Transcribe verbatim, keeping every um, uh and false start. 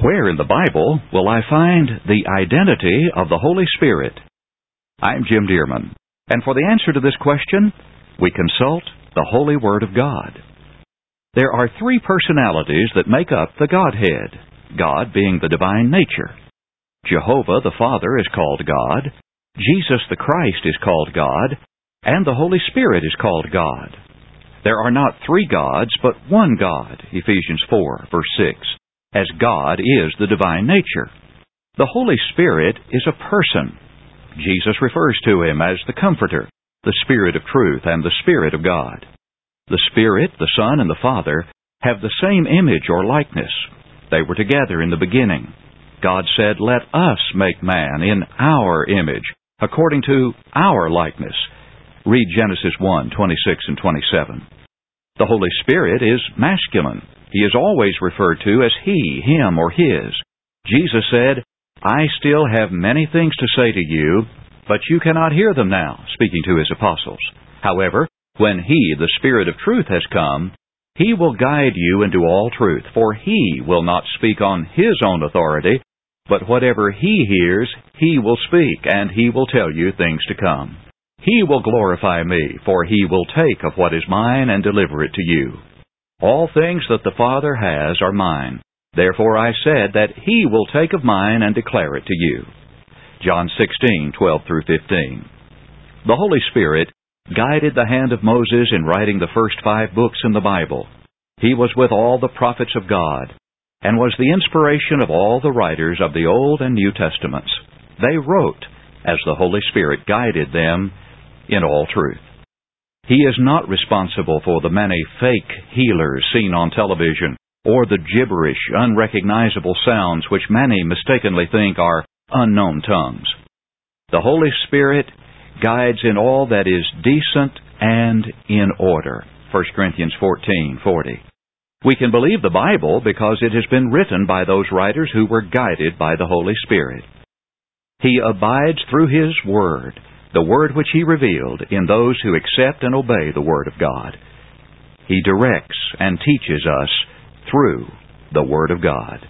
Where in the Bible will I find the identity of the Holy Spirit? I'm Jim Dearman, and for the answer to this question, we consult the Holy Word of God. There are three personalities that make up the Godhead, God being the divine nature. Jehovah the Father is called God, Jesus the Christ is called God, and the Holy Spirit is called God. There are not three gods, but one God, Ephesians four, verse six, as God is the divine nature. The Holy Spirit is a person. Jesus refers to Him as the Comforter, the Spirit of truth, and the Spirit of God. The Spirit, the Son, and the Father have the same image or likeness. They were together in the beginning. God said, "Let us make man in our image, according to our likeness." Read Genesis one, twenty-six and twenty-seven. The Holy Spirit is masculine. He is always referred to as he, him, or his. Jesus said, "I still have many things to say to you, but you cannot hear them now," speaking to His apostles. However, when He, the Spirit of truth, has come, He will guide you into all truth, for He will not speak on His own authority, but whatever He hears, He will speak, and He will tell you things to come. He will glorify Me, for He will take of what is mine and deliver it to you. All things that the Father has are mine. Therefore I said that He will take of mine and declare it to you. John sixteen, twelve through fifteen. The Holy Spirit guided the hand of Moses in writing the first five books in the Bible. He was with all the prophets of God, and was the inspiration of all the writers of the Old and New Testaments. They wrote as the Holy Spirit guided them in all truth. He is not responsible for the many fake healers seen on television, or the gibberish, unrecognizable sounds which many mistakenly think are unknown tongues. The Holy Spirit guides in all that is decent and in order. First Corinthians fourteen, forty. We can believe the Bible because it has been written by those writers who were guided by the Holy Spirit. He abides through His Word, the Word which He revealed, in those who accept and obey the Word of God. He directs and teaches us through the Word of God.